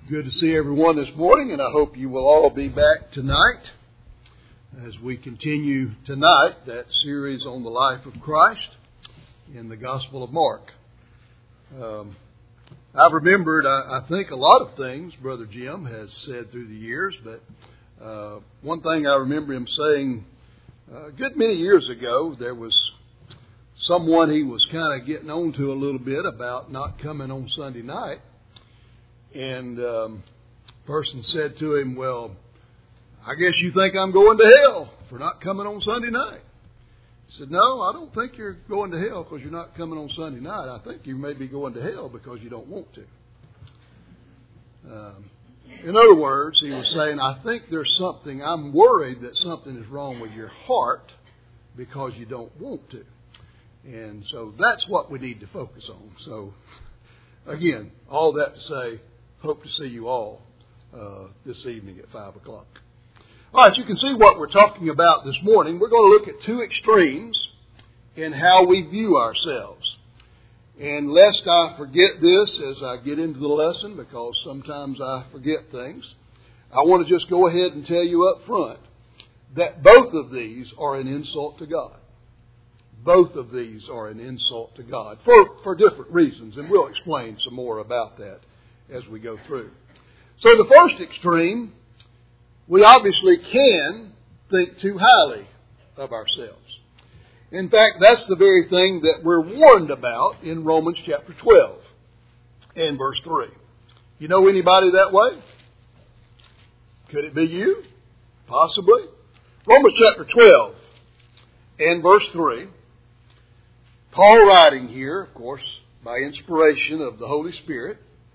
Good to see everyone this morning, and I hope you will all be back tonight as we continue tonight that series on the life of Christ in the Gospel of Mark. I've remembered, I think, a lot of things Brother Jim has said through the years, but one thing I remember him saying a good many years ago, there was someone he was kind of getting on to a little bit about not coming on Sunday night. And person said to him, well, I guess you think I'm going to hell for not coming on Sunday night. He said, no, I don't think you're going to hell because you're not coming on Sunday night. I think you may be going to hell because you don't want to. In other words, he was saying, I think there's something, I'm worried that something is wrong with your heart because you don't want to. And so that's what we need to focus on. So, again, all that to say, hope to see you all this evening at 5 o'clock. All right, you can see what we're talking about this morning. We're going to look at two extremes in how we view ourselves. And lest I forget this as I get into the lesson, because sometimes I forget things, I want to just go ahead and tell you up front that both of these are an insult to God. Both of these are an insult to God for different reasons, and we'll explain some more about that as we go through. So the first extreme, we obviously can think too highly of ourselves. In fact, that's the very thing that we're warned about in Romans chapter 12 and verse 3. You know anybody that way? Could it be you? Possibly. Romans chapter 12 and verse 3. Paul writing here, of course, by inspiration of the Holy Spirit.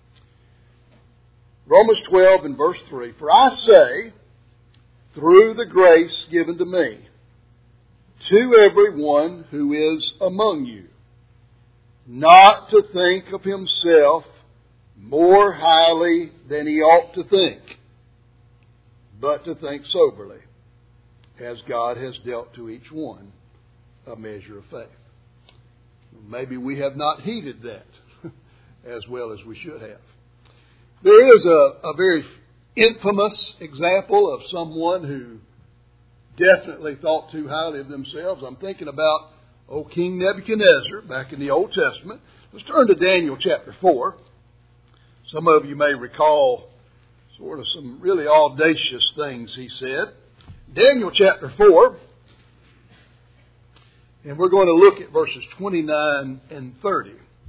Romans 12 and verse 3, For I say, through the grace given to me, to everyone who is among you, not to think of himself more highly than he ought to think, but to think soberly, as God has dealt to each one a measure of faith. Maybe we have not heeded that as well as we should have. There is a very infamous example of someone who definitely thought too highly of themselves. I'm thinking about old King Nebuchadnezzar back in the Old Testament. Let's turn to Daniel chapter 4. Some of you may recall sort of some really audacious things he said. Daniel chapter 4. And we're going to look at verses 29 and 30.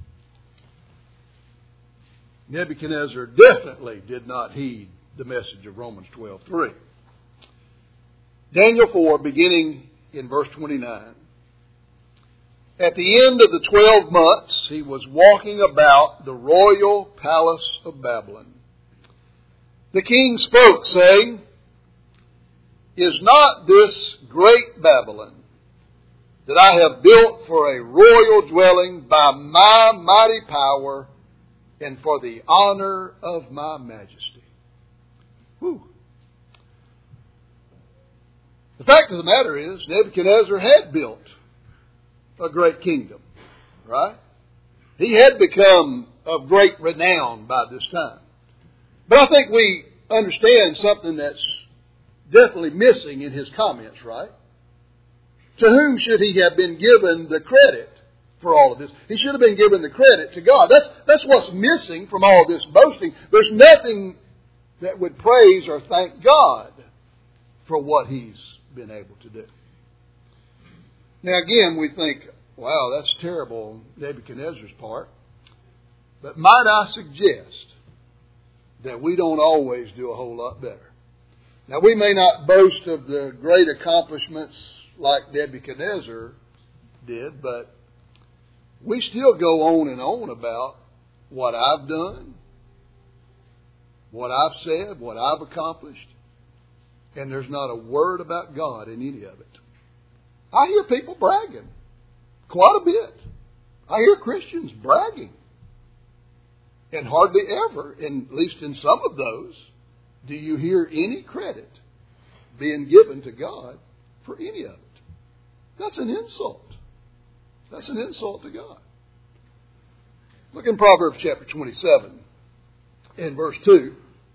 Nebuchadnezzar definitely did not heed the message of Romans 12:3. Daniel 4, beginning in verse 29. At the end of the 12 months, he was walking about the royal palace of Babylon. The king spoke, saying, Is not this great Babylon that I have built for a royal dwelling by my mighty power and for the honor of my majesty? Whew. The fact of the matter is, Nebuchadnezzar had built a great kingdom, right? He had become of great renown by this time. But I think we understand something that's definitely missing in his comments, right? To whom should he have been given the credit for all of this? He should have been given the credit to God. That's what's missing from all this boasting. There's nothing that would praise or thank God for what he's been able to do. Now again, we think, wow, that's terrible on Nebuchadnezzar's part. But might I suggest that we don't always do a whole lot better. Now we may not boast of the great accomplishments like Nebuchadnezzar did, but we still go on and on about what I've done, what I've said, what I've accomplished, and there's not a word about God in any of it. I hear people bragging quite a bit. I hear Christians bragging. And hardly ever, at least in some of those, do you hear any credit being given to God for any of it. That's an insult. That's an insult to God. Look in Proverbs chapter 27 and verse 2.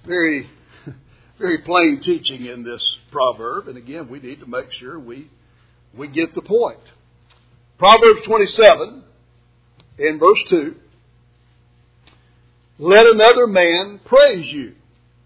very, very plain teaching in this proverb. And again, we need to make sure we get the point. Proverbs 27 in verse 2. Let another man praise you,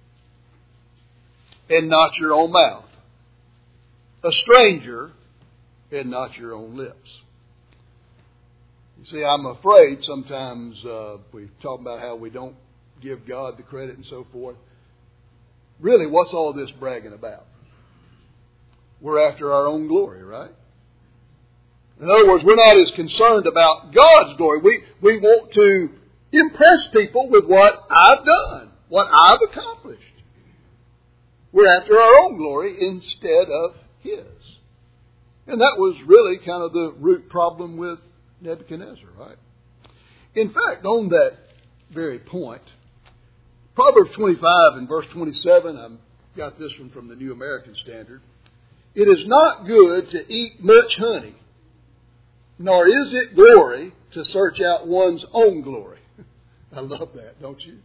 and not your own mouth. A stranger, and not your own lips. You see, I'm afraid sometimes we talk about how we don't give God the credit and so forth. Really, what's all this bragging about? We're after our own glory, right? In other words, we're not as concerned about God's glory. We want to impress people with what I've done, what I've accomplished. We're after our own glory instead of His. And that was really kind of the root problem with Nebuchadnezzar, right? In fact, on that very point, Proverbs 25 and verse 27, I've got this one from the New American Standard. It is not good to eat much honey, nor is it glory to search out one's own glory. I love that, don't you?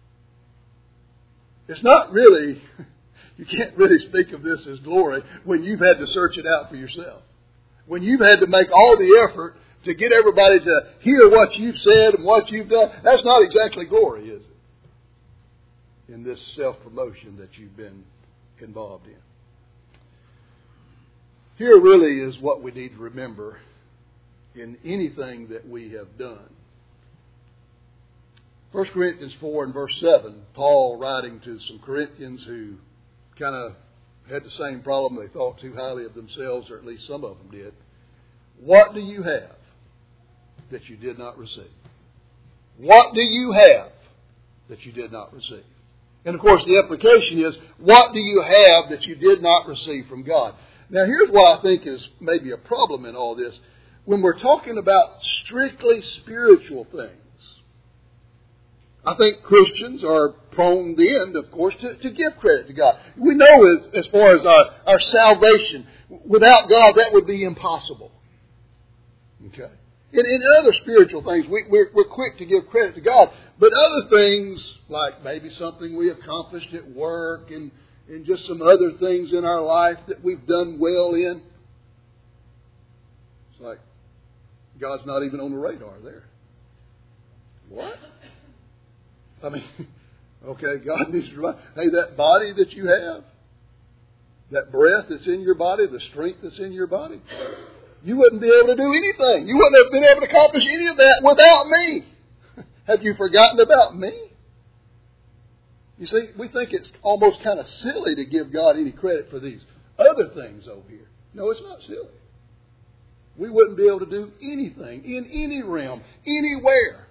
It's not really, you can't really speak of this as glory when you've had to search it out for yourself. When you've had to make all the effort to get everybody to hear what you've said and what you've done. That's not exactly glory, is it? In this self-promotion that you've been involved in. Here really is what we need to remember in anything that we have done. 1 Corinthians 4 and verse 7, Paul writing to some Corinthians who kind of had the same problem. They thought too highly of themselves, or at least some of them did. What do you have that you did not receive? What do you have that you did not receive? And of course the implication is, what do you have that you did not receive from God? Now here's what I think is maybe a problem in all this. When we're talking about strictly spiritual things, I think Christians are prone then, of course, to give credit to God. We know as far as our salvation, without God that would be impossible. Okay? In other spiritual things, we're quick to give credit to God. But other things, like maybe something we accomplished at work and just some other things in our life that we've done well in, it's like God's not even on the radar there. What? I mean, okay, God needs to remind, hey, that body that you have, that breath that's in your body, the strength that's in your body, you wouldn't be able to do anything. You wouldn't have been able to accomplish any of that without me. Have you forgotten about me? You see, we think it's almost kind of silly to give God any credit for these other things over here. No, it's not silly. We wouldn't be able to do anything in any realm, anywhere,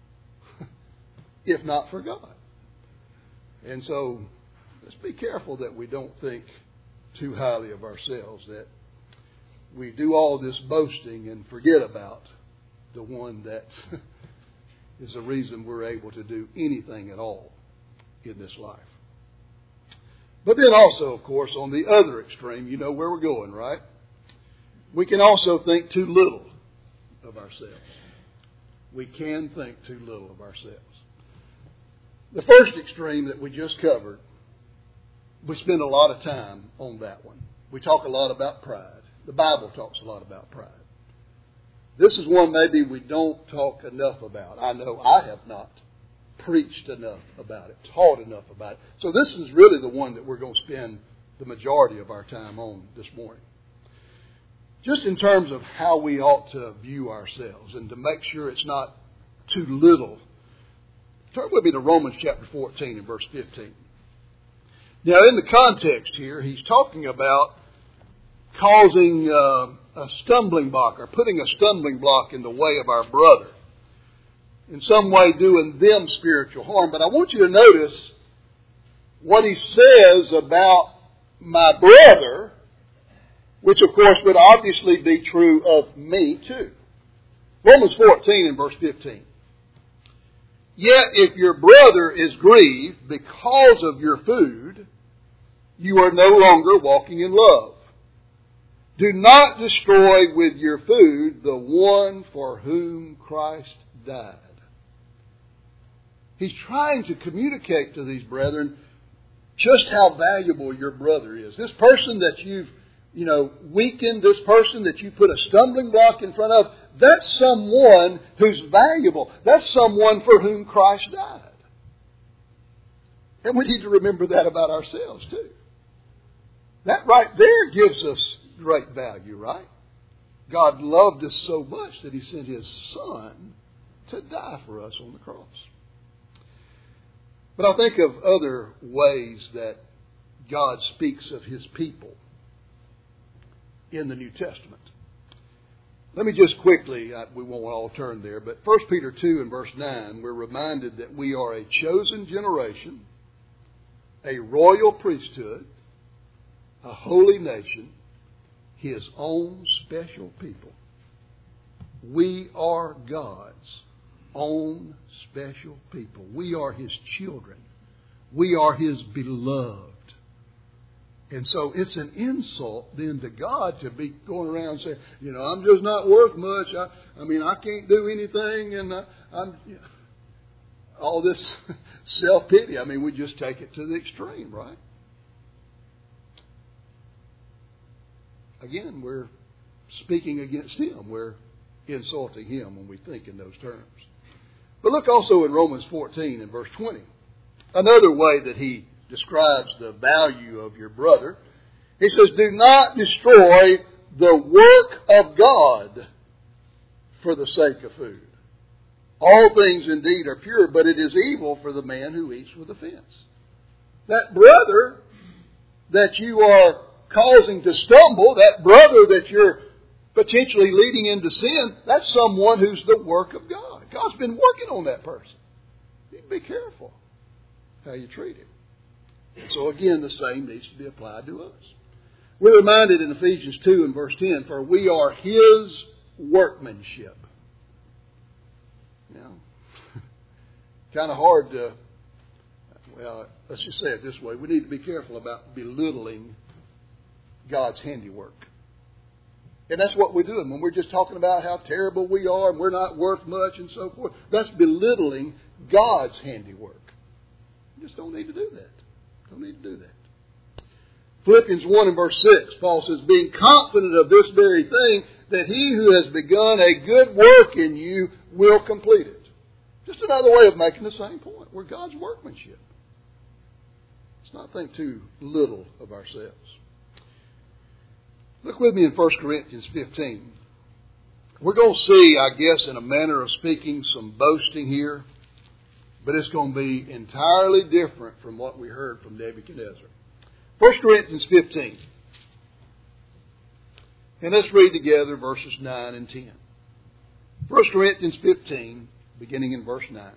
if not for God. And so, let's be careful that we don't think too highly of ourselves, that we do all this boasting and forget about the one that is the reason we're able to do anything at all in this life. But then also, of course, on the other extreme, you know where we're going, right? We can also think too little of ourselves. We can think too little of ourselves. The first extreme that we just covered, we spend a lot of time on that one. We talk a lot about pride. The Bible talks a lot about pride. This is one maybe we don't talk enough about. I know I have not preached enough about it, taught enough about it. So this is really the one that we're going to spend the majority of our time on this morning. Just in terms of how we ought to view ourselves and to make sure it's not too little. Turn with me to Romans chapter 14 and verse 15. Now in the context here, he's talking about causing a stumbling block or putting a stumbling block in the way of our brother. In some way doing them spiritual harm. But I want you to notice what he says about my brother, which of course would obviously be true of me too. Romans 14 and verse 15. Yet if your brother is grieved because of your food, you are no longer walking in love. Do not destroy with your food the one for whom Christ died. He's trying to communicate to these brethren just how valuable your brother is. This person that you've, weakened, this person that you put a stumbling block in front of, that's someone who's valuable. That's someone for whom Christ died. And we need to remember that about ourselves too. That right there gives us great value, right? God loved us so much that He sent His Son to die for us on the cross. But I think of other ways that God speaks of His people in the New Testament. Let me just quickly, we won't all turn there, but 1 Peter 2 and verse 9, we're reminded that we are a chosen generation, a royal priesthood, a holy nation, His own special people. We are God's own special people. We are His children. We are His beloved. And so it's an insult then to God to be going around saying, I'm just not worth much. I can't do anything. And I'm all this self-pity. We just take it to the extreme, right? Again, we're speaking against Him. We're insulting Him when we think in those terms. But look also in Romans 14 and verse 20. Another way that he describes the value of your brother. He says, do not destroy the work of God for the sake of food. All things indeed are pure, but it is evil for the man who eats with offense. That brother that you are causing to stumble, that brother that you're potentially leading into sin, that's someone who's the work of God. God's been working on that person. You need to be careful how you treat him. And so again, the same needs to be applied to us. We're reminded in Ephesians 2 and verse 10, for we are His workmanship. Kind of hard to, let's just say it this way. We need to be careful about belittling God's handiwork. And that's what we're doing when we're just talking about how terrible we are and we're not worth much and so forth. That's belittling God's handiwork. You just don't need to do that. Don't need to do that. Philippians 1 and verse 6, Paul says, being confident of this very thing, that He who has begun a good work in you will complete it. Just another way of making the same point. We're God's workmanship. Let's not think too little of ourselves. Look with me in 1 Corinthians 15. We're going to see, I guess, in a manner of speaking, some boasting here. But it's going to be entirely different from what we heard from Nebuchadnezzar. 1 Corinthians 15. And let's read together verses 9 and 10. 1 Corinthians 15, beginning in verse 9.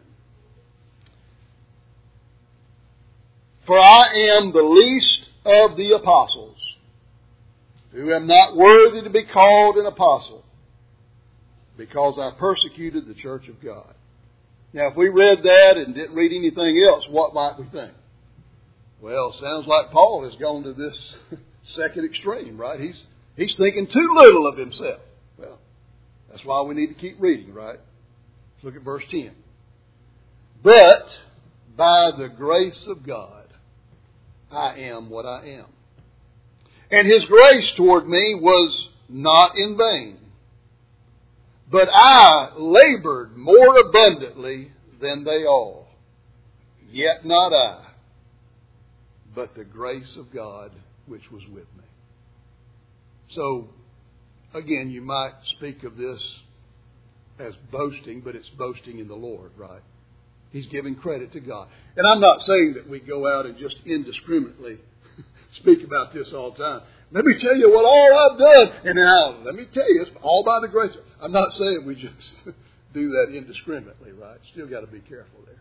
For I am the least of the apostles, who am not worthy to be called an apostle, because I persecuted the church of God. Now, if we read that and didn't read anything else, what might we think? Well, it sounds like Paul has gone to this second extreme, right? He's thinking too little of himself. Well, that's why we need to keep reading, right? Let's look at verse 10. But by the grace of God, I am what I am. And His grace toward me was not in vain. But I labored more abundantly than they all. Yet not I, but the grace of God which was with me. So, again, you might speak of this as boasting, but it's boasting in the Lord, right? He's giving credit to God. And I'm not saying that we go out and just indiscriminately speak about this all the time. Let me tell you what all I've done. And now, let me tell you, it's all by the grace. I'm not saying we just do that indiscriminately, right? Still got to be careful there.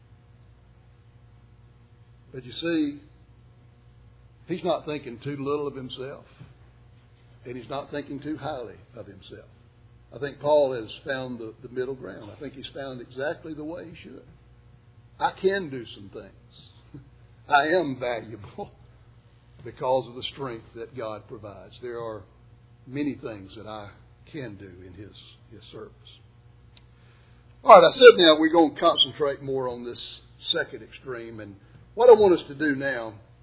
But you see, he's not thinking too little of himself. And he's not thinking too highly of himself. I think Paul has found the middle ground. I think he's found exactly the way he should. I can do some things. I am valuable because of the strength that God provides. There are many things that I can do in His service. All right, I said now we're going to concentrate more on this second extreme. And what I want us to do now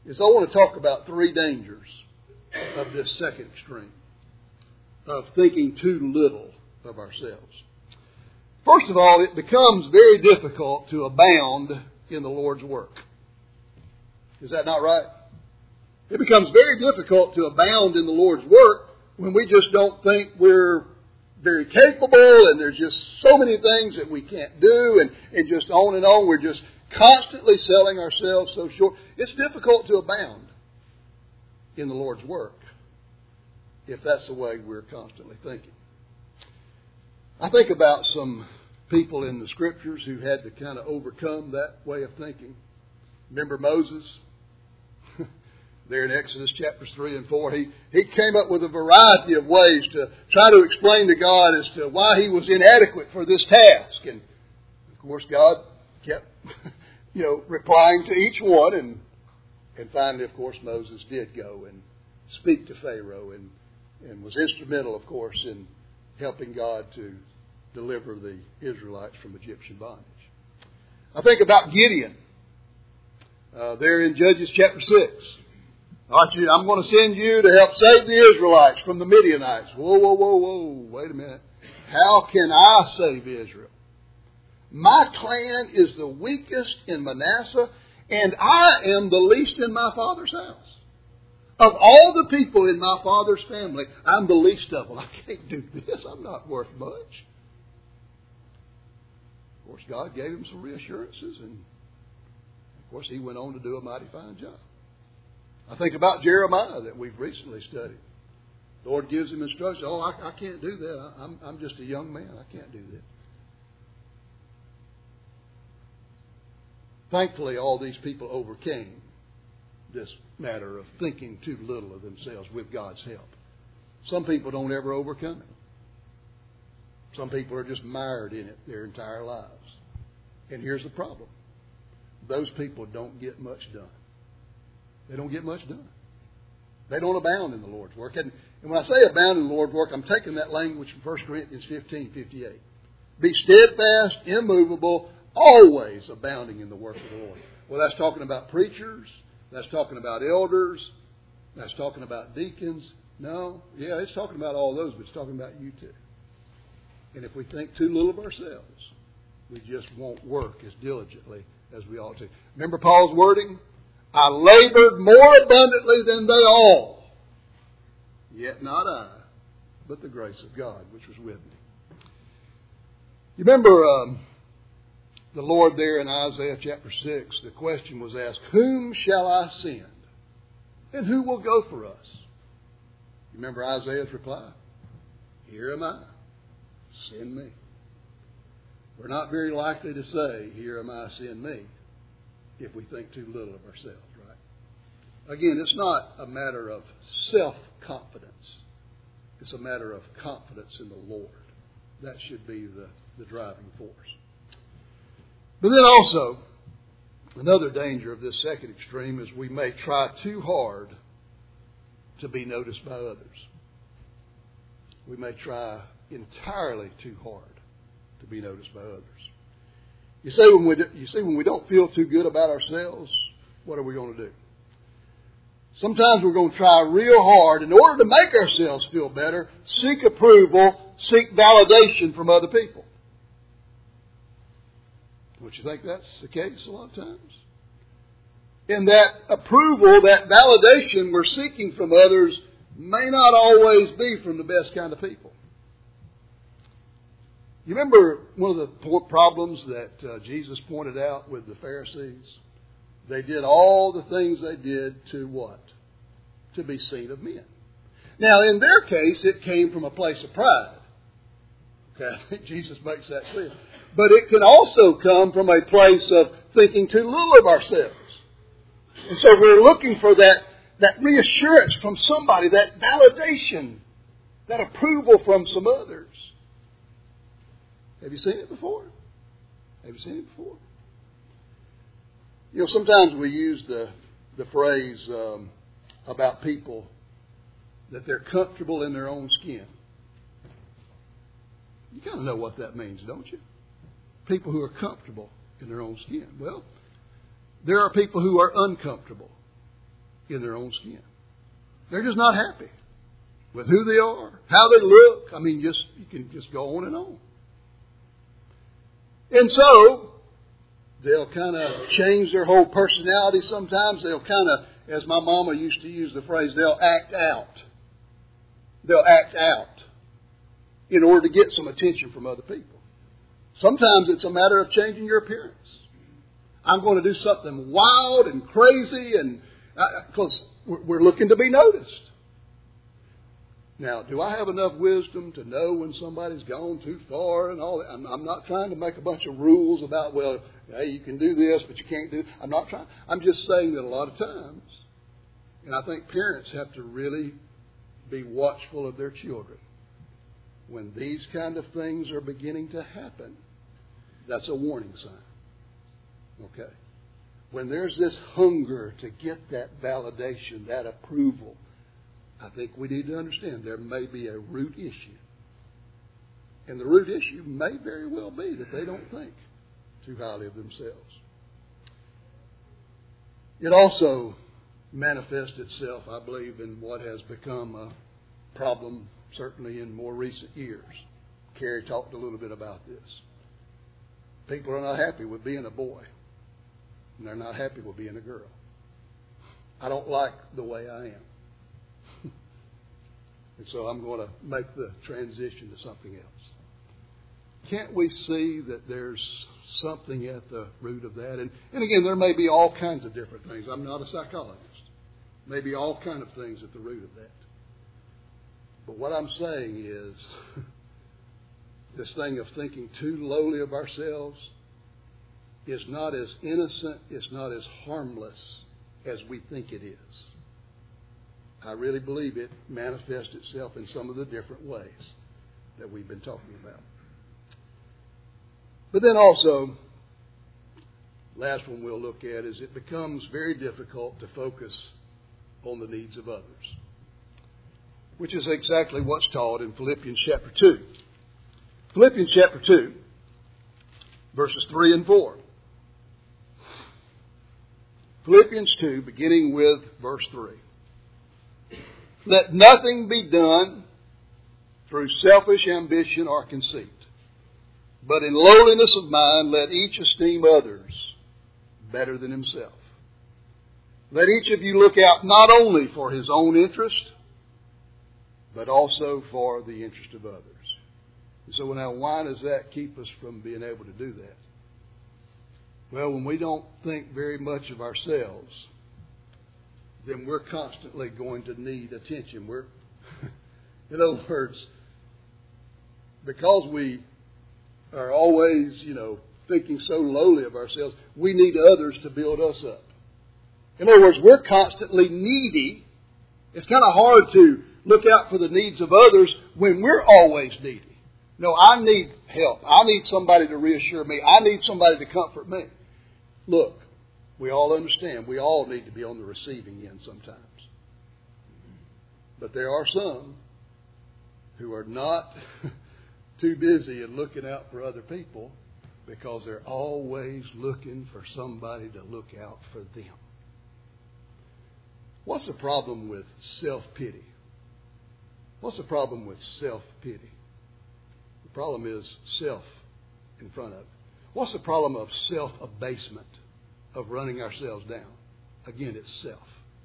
is I want to talk about three dangers of this second extreme, of thinking too little of ourselves. First of all, it becomes very difficult to abound in the Lord's work. Is that not right? It becomes very difficult to abound in the Lord's work when we just don't think we're very capable and there's just so many things that we can't do and just on and on. We're just constantly selling ourselves so short. It's difficult to abound in the Lord's work if that's the way we're constantly thinking. I think about some people in the Scriptures who had to kind of overcome that way of thinking. Remember Moses? There in Exodus chapters 3 and 4, he came up with a variety of ways to try to explain to God as to why he was inadequate for this task. And, of course, God kept, replying to each one. And finally, of course, Moses did go and speak to Pharaoh and was instrumental, of course, in helping God to deliver the Israelites from Egyptian bondage. I think about Gideon there in Judges chapter 6. I'm going to send you to help save the Israelites from the Midianites. Whoa. Wait a minute. How can I save Israel? My clan is the weakest in Manasseh, and I am the least in my father's house. Of all the people in my father's family, I'm the least of them. I can't do this. I'm not worth much. Of course, God gave him some reassurances, and of course, he went on to do a mighty fine job. I think about Jeremiah that we've recently studied. The Lord gives him instructions. I can't do that. I'm just a young man. I can't do that. Thankfully, all these people overcame this matter of thinking too little of themselves with God's help. Some people don't ever overcome it. Some people are just mired in it their entire lives. And here's the problem. Those people don't get much done. They don't get much done. They don't abound in the Lord's work. And when I say abound in the Lord's work, I'm taking that language from 1 Corinthians 15:58. Be steadfast, immovable, always abounding in the work of the Lord. Well, that's talking about preachers. That's talking about elders. That's talking about deacons. No, yeah, it's talking about all those, but it's talking about you too. And if we think too little of ourselves, we just won't work as diligently as we ought to. Remember Paul's wording? I labored more abundantly than they all. Yet not I, but the grace of God, which was with me. You remember the Lord there in Isaiah chapter 6, the question was asked, whom shall I send? And who will go for us? You remember Isaiah's reply? Here am I. Send me. We're not very likely to say, here am I, send me, if we think too little of ourselves, right? Again, it's not a matter of self-confidence. It's a matter of confidence in the Lord. That should be the driving force. But then also, another danger of this second extreme is we may try too hard to be noticed by others. We may try entirely too hard to be noticed by others. You see, when we don't feel too good about ourselves, what are we going to do? Sometimes we're going to try real hard in order to make ourselves feel better, seek approval, seek validation from other people. Don't you think that's the case a lot of times? And that approval, that validation we're seeking from others may not always be from the best kind of people. You remember one of the problems that Jesus pointed out with the Pharisees? They did all the things they did to what? To be seen of men. Now, in their case, it came from a place of pride. Okay, I think Jesus makes that clear. But it can also come from a place of thinking too little of ourselves. And so we're looking for that reassurance from somebody, that validation, that approval from some others. Have you seen it before? Have you seen it before? You know, sometimes we use the phrase about people that they're comfortable in their own skin. You kind of know what that means, don't you? People who are comfortable in their own skin. Well, there are people who are uncomfortable in their own skin. They're just not happy with who they are, how they look. I mean, you can just go on and on. And so, they'll kind of change their whole personality sometimes. They'll kind of, as my mama used to use the phrase, they'll act out. They'll act out in order to get some attention from other people. Sometimes it's a matter of changing your appearance. I'm going to do something wild and crazy, and because we're looking to be noticed. Now, do I have enough wisdom to know when somebody's gone too far and all that? I'm not trying to make a bunch of rules about, well, hey, you can do this, but you can't do. I'm not trying. I'm just saying that a lot of times, and I think parents have to really be watchful of their children. When these kind of things are beginning to happen, that's a warning sign. Okay? When there's this hunger to get that validation, that approval, I think we need to understand there may be a root issue. And the root issue may very well be that they don't think too highly of themselves. It also manifests itself, I believe, in what has become a problem, certainly in more recent years. Carrie talked a little bit about this. People are not happy with being a boy, and they're not happy with being a girl. I don't like the way I am. And so I'm going to make the transition to something else. Can't we see that there's something at the root of that? And again, there may be all kinds of different things. I'm not a psychologist. Maybe all kinds of things at the root of that. But what I'm saying is, this thing of thinking too lowly of ourselves is not as innocent, it's not as harmless as we think it is. I really believe it manifests itself in some of the different ways that we've been talking about. But then also, last one we'll look at is it becomes very difficult to focus on the needs of others, which is exactly what's taught in Philippians chapter 2. Philippians chapter 2, verses 3 and 4. Philippians 2, beginning with verse 3. Let nothing be done through selfish ambition or conceit, but in lowliness of mind let each esteem others better than himself. Let each of you look out not only for his own interest, but also for the interest of others. And so now, why does that keep us from being able to do that? Well, when we don't think very much of ourselves, then we're constantly going to need attention. In other words, because we are always, thinking so lowly of ourselves, we need others to build us up. In other words, we're constantly needy. It's kind of hard to look out for the needs of others when we're always needy. No, I need help. I need somebody to reassure me. I need somebody to comfort me. Look, we all understand. We all need to be on the receiving end sometimes. But there are some who are not too busy in looking out for other people because they're always looking for somebody to look out for them. What's the problem with self-pity? What's the problem with self-pity? The problem is self in front of it. What's the problem of self-abasement, of running ourselves down? Again, it's self.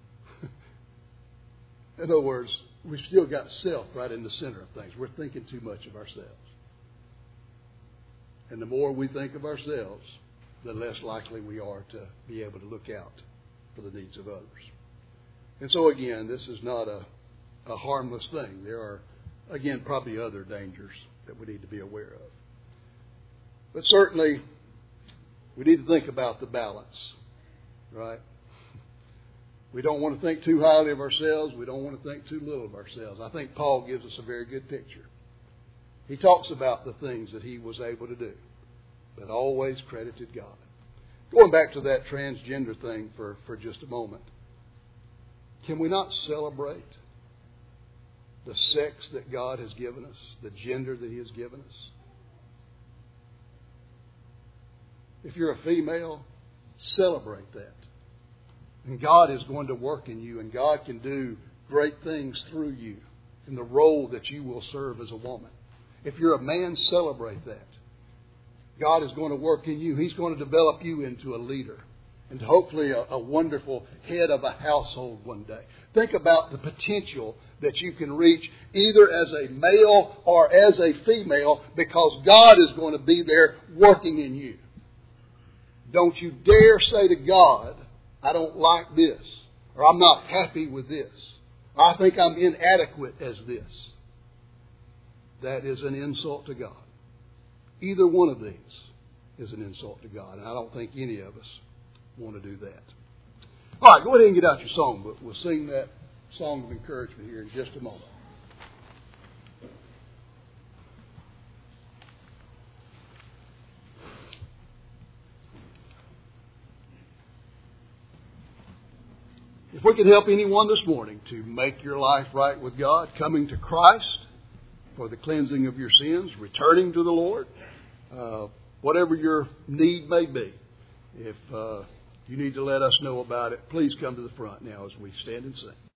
In other words, we've still got self right in the center of things. We're thinking too much of ourselves. And the more we think of ourselves, the less likely we are to be able to look out for the needs of others. And so again, this is not a harmless thing. There are, again, probably other dangers that we need to be aware of. But certainly, we need to think about the balance, right? We don't want to think too highly of ourselves. We don't want to think too little of ourselves. I think Paul gives us a very good picture. He talks about the things that he was able to do, but always credited God. Going back to that transgender thing for just a moment, can we not celebrate the sex that God has given us, the gender that He has given us? If you're a female, celebrate that. And God is going to work in you, and God can do great things through you in the role that you will serve as a woman. If you're a man, celebrate that. God is going to work in you. He's going to develop you into a leader and hopefully a wonderful head of a household one day. Think about the potential that you can reach either as a male or as a female, because God is going to be there working in you. Don't you dare say to God, I don't like this, or I'm not happy with this, or I think I'm inadequate as this. That is an insult to God. Either one of these is an insult to God, and I don't think any of us want to do that. All right, go ahead and get out your song book. We'll sing that song of encouragement here in just a moment. If we can help anyone this morning to make your life right with God, coming to Christ for the cleansing of your sins, returning to the Lord, whatever your need may be, if you need to let us know about it, please come to the front now as we stand and sing.